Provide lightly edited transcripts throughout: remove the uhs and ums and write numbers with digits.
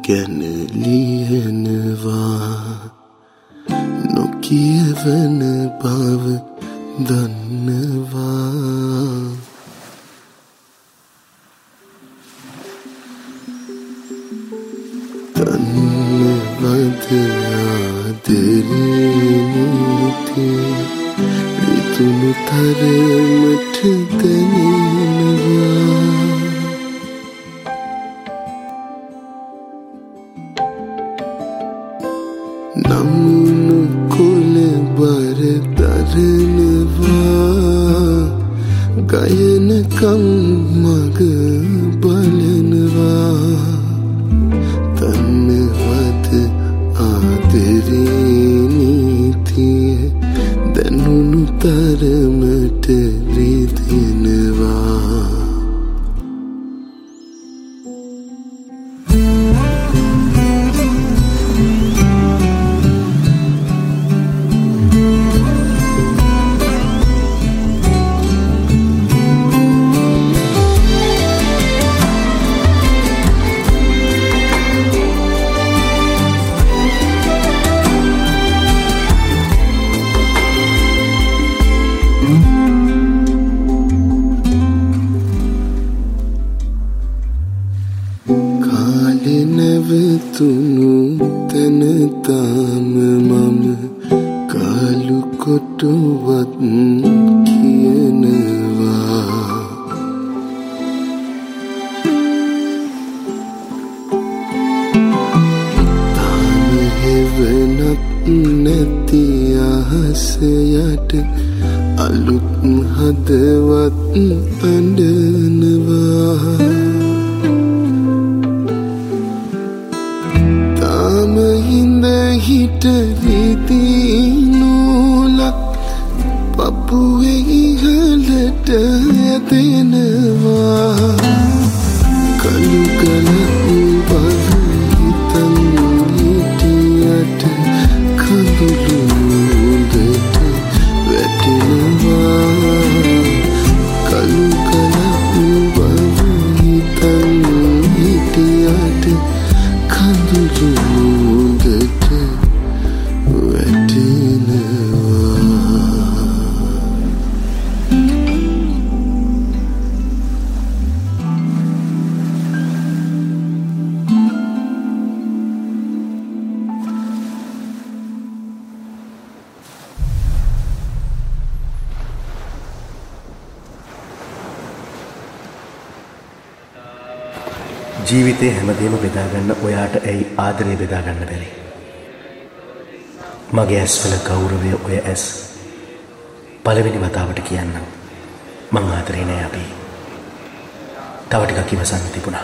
ගැන ලියනවා නොකියවන බව දන්නවා දන්නවද ආදරේ රිතුණු තරමට දැනෙනවා නමුණු කොළ බර දරනවා ගයනකම් මග බලනවා දන්නවද ආදරේ නීතිය දැනුණු තරමට රිදෙනවා නැවතුණු තැන තාම මම කාලු කොටුවත් කියනවා තාම හෙවනත් නැති අහස යට අලුත් හදවත් අඬනවා හිඳ හිට රීති නූලක් පපුවේ ඉහළට ඇදෙනවා කළු කලක් බව හිතන් හිටියට කඳුළු මුදට වැටෙනවා කළු කලක් බව හිතන් හිටියට කඳුළු මුදට වැටෙනවා ජීවිතේ හැමදේම බෙදාගන්න ඔයාට ඇයි ආදරේ බෙදාගන්න බැරි? මගේ ඇස්වල ගෞරවය ඔය ඇස් පළවෙනි වතාවට කියන්නම් මං ආදරේ නෑ අපි. තව ටිකක් ඉවසන්න තිබුණා.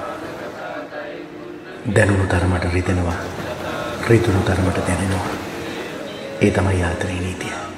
දැනුණු තරමට රිදෙනවා, රිදුණු තරමට දැනෙනවා. ඒ තමයි ආදරේ නීතිය.